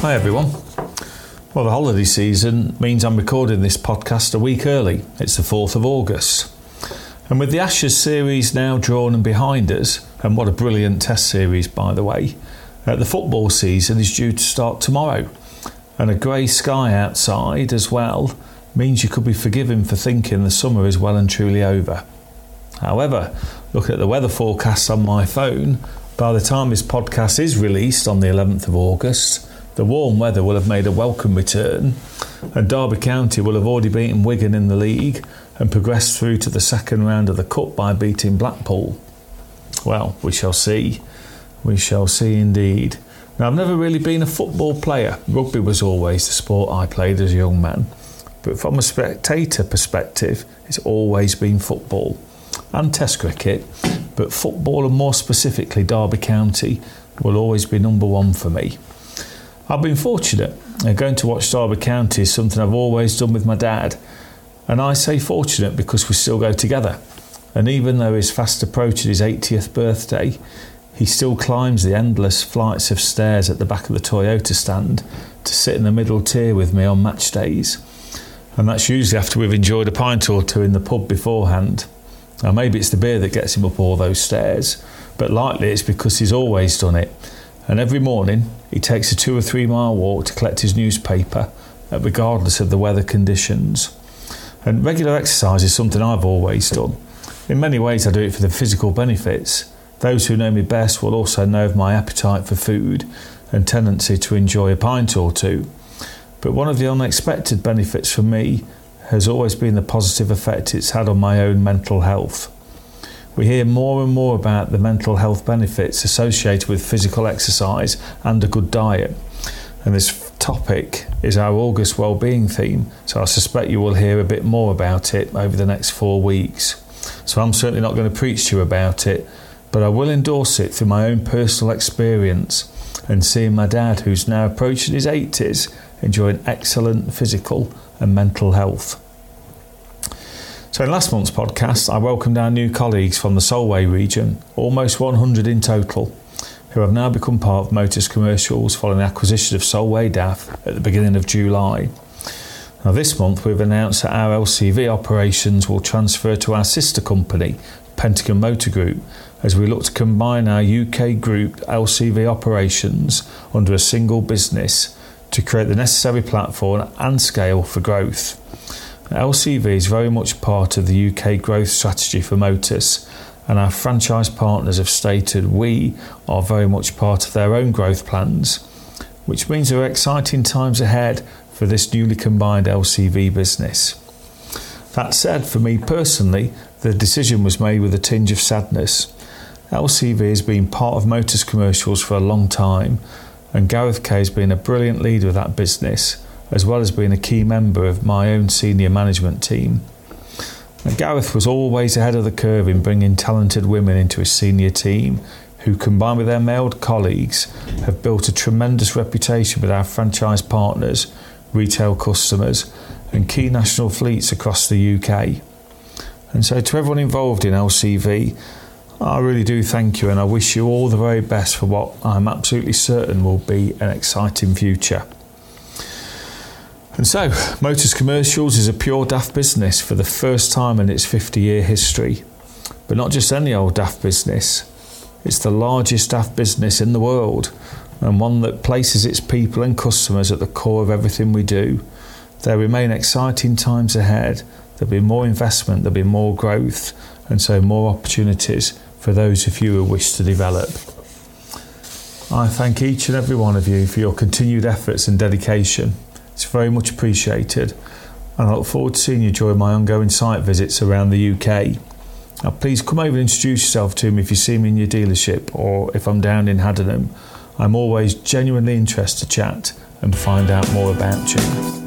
Hi everyone. Well, the holiday season means I'm recording this podcast a week early. It's the 4th of August. And with the Ashes series now drawn and behind us, and what a brilliant test series by the way, the football season is due to start tomorrow. And a grey sky outside as well means you could be forgiven for thinking the summer is well and truly over. However, looking at the weather forecast on my phone, by the time this podcast is released on the 11th of August, the warm weather will have made a welcome return, and Derby County will have already beaten Wigan in the league and progressed through to the second round of the Cup by beating Blackpool. Well, we shall see. We shall see indeed. Now, I've never really been a football player. Rugby was always the sport I played as a young man. But from a spectator perspective, it's always been football. And Test cricket, but football, and more specifically Derby County, will always be number one for me. I've been fortunate. Going to watch Derby County is something I've always done with my dad. And I say fortunate because we still go together. And even though he's fast approaching his 80th birthday, he still climbs the endless flights of stairs at the back of the Toyota stand to sit in the middle tier with me on match days. And that's usually after we've enjoyed a pint or two in the pub beforehand. Now, maybe it's the beer that gets him up all those stairs, but likely it's because he's always done it. And every morning he takes a 2 or 3 mile walk to collect his newspaper, regardless of the weather conditions. And regular exercise is something I've always done. In many ways I do it for the physical benefits. Those who know me best will also know of my appetite for food and tendency to enjoy a pint or two. But one of the unexpected benefits for me has always been the positive effect it's had on my own mental health. We hear more and more about the mental health benefits associated with physical exercise and a good diet. And this topic is our August Wellbeing theme, so I suspect you will hear a bit more about it over the next 4 weeks. So I'm certainly not going to preach to you about it, but I will endorse it through my own personal experience and seeing my dad, who's now approaching his 80s, enjoying excellent physical and mental health. So in last month's podcast, I welcomed our new colleagues from the Solway region, almost 100 in total, who have now become part of Motors Commercials following the acquisition of Solway DAF at the beginning of July. Now this month we've announced that our LCV operations will transfer to our sister company, Pentagon Motor Group, as we look to combine our UK group LCV operations under a single business to create the necessary platform and scale for growth. LCV is very much part of the UK growth strategy for Motus, and our franchise partners have stated we are very much part of their own growth plans, which means there are exciting times ahead for this newly combined LCV business. That said, for me personally, the decision was made with a tinge of sadness. LCV has been part of Motors Commercials for a long time, and Gareth Kay has been a brilliant leader of that business, as well as being a key member of my own senior management team. And Gareth was always ahead of the curve in bringing talented women into his senior team, who, combined with their male colleagues, have built a tremendous reputation with our franchise partners, retail customers, and key national fleets across the UK. And so to everyone involved in LCV, I really do thank you, and I wish you all the very best for what I'm absolutely certain will be an exciting future. And so, Motors Commercials is a pure DAF business for the first time in its 50-year history. But not just any old DAF business. It's the largest DAF business in the world, and one that places its people and customers at the core of everything we do. There remain exciting times ahead. There'll be more investment, there'll be more growth, and so more opportunities for those of you who wish to develop. I thank each and every one of you for your continued efforts and dedication. It's very much appreciated, and I look forward to seeing you during my ongoing site visits around the UK. Now please come over and introduce yourself to me if you see me in your dealership, or if I'm down in Haddenham. I'm always genuinely interested to chat and find out more about you.